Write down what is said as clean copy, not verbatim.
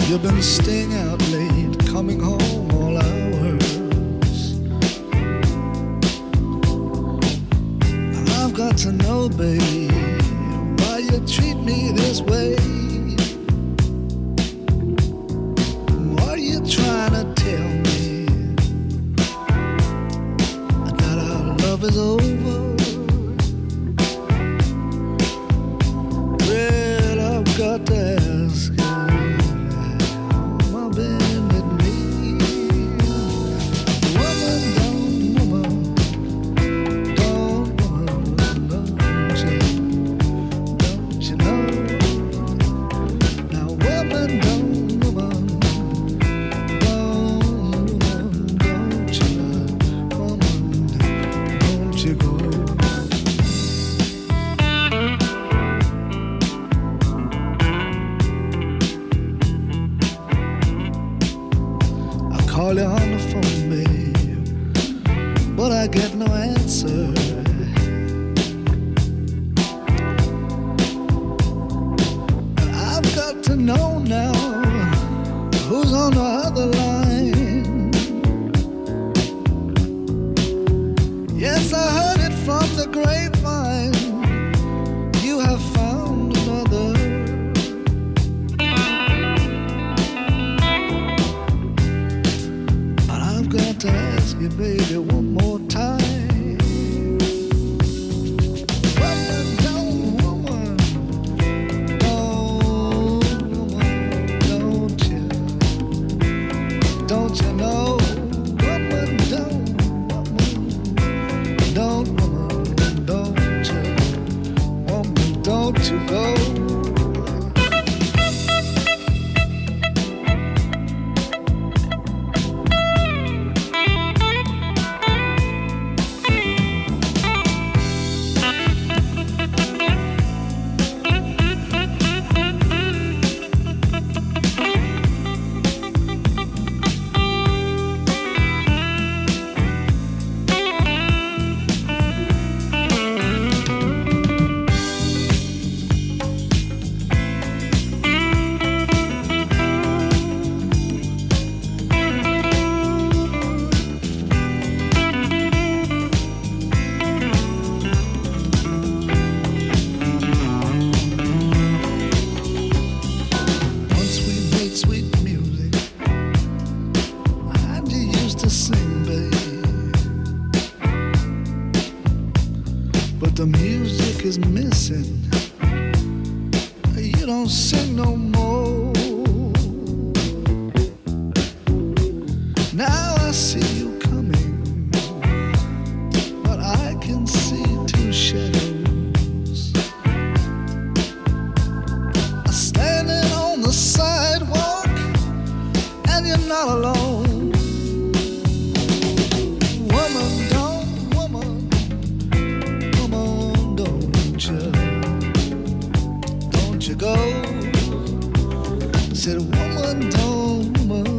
You've been staying out late, coming home all hours. And I've got to know, babe, why you treat me this way. What are you trying to tell me? That our love is over? Well, I've got to ask you. Call you on the phone, babe, but I get no answer. And I've got to know now who's on the other line. Yes, I heard it from the grapevine. You have found another. To ask you, baby, one more time. Woman, don't, woman, don't you know? Woman, don't you go? The music is missing. You don't sing no more. Now I see you coming, but I can see two shadows standing on the sidewalk, and you're not alone. Don't you go? I said, woman, don't, woman.